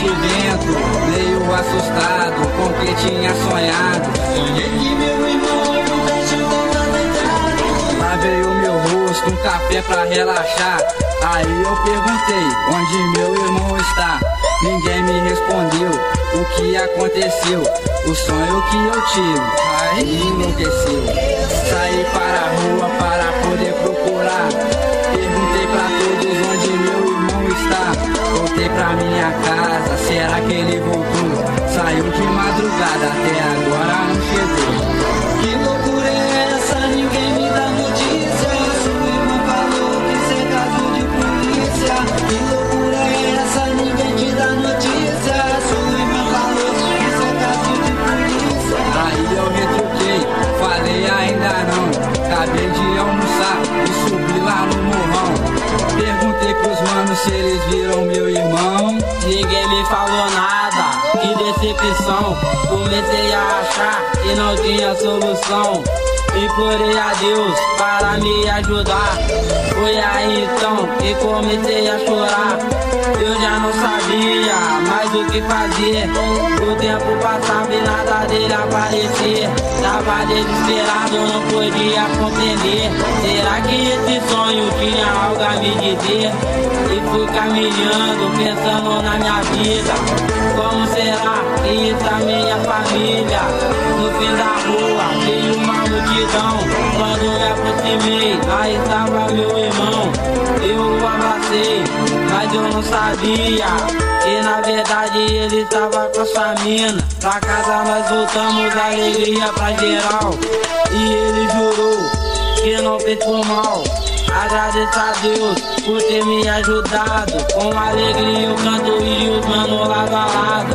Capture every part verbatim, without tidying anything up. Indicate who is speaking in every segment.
Speaker 1: de vento, meio assustado com o que tinha sonhado.
Speaker 2: Sonhei que meu irmão era um cachorro deitado.
Speaker 1: Lavei o meu rosto, um café pra relaxar. Aí eu perguntei onde meu irmão está. Ninguém me respondeu o que aconteceu. O sonho que eu tive, aí enlouqueceu. Saí para a rua para poder procurar. Perguntei pra todos onde meu irmão está. Voltei pra minha casa, será que ele voltou? Saiu de madrugada, até agora não chegou.
Speaker 2: Que loucura é essa? Ninguém me dá notícia. Sua irmã falou que isso é caso de polícia. Que loucura é essa? Ninguém te dá notícia. Sua irmã falou que isso é caso de polícia.
Speaker 1: Aí eu retruquei, falei ainda não. Acabei de almoçar e subi lá no morrão. Perguntei pros manos se eles viram meu irmão.
Speaker 3: Ninguém me falou nada, que decepção. Comecei a achar que não tinha solução. Implorei a Deus para me ajudar. Foi aí então que comecei a chorar. Eu já não sabia mais o que fazer. O tempo passava e nada dele aparecia. Tava desesperado, não podia compreender. Será que esse sonho tinha algo a me dizer? E fui caminhando, pensando na minha vida. Como será que está minha família? No fim da rua veio uma multidão. Quando me aproximei, aí estava meu irmão. Eu o abracei, mas eu não sabia que na verdade ele estava com a sua mina. Pra casa nós voltamos, alegria pra geral. E ele jurou que não fez por mal. Agradeço a Deus por ter me ajudado. Com alegria eu canto e os mano lado a lado.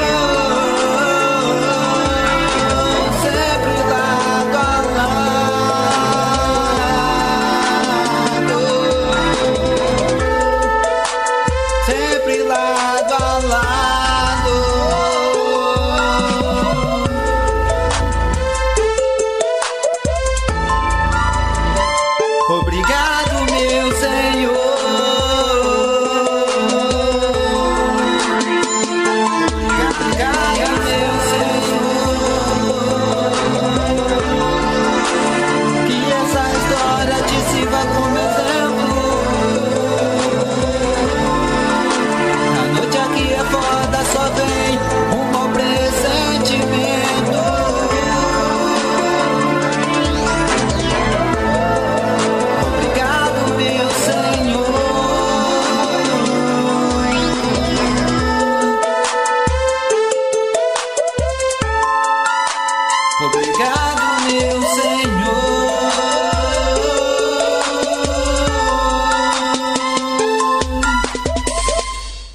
Speaker 2: Sempre lado a lado. Sempre lado a lado. Obrigado, meu Senhor. Obrigado, meu Senhor. Que essa história te sirva como exemplo. A noite aqui é foda, só vem um mau pressentimento. Obrigado, meu Senhor. Obrigado, meu Senhor.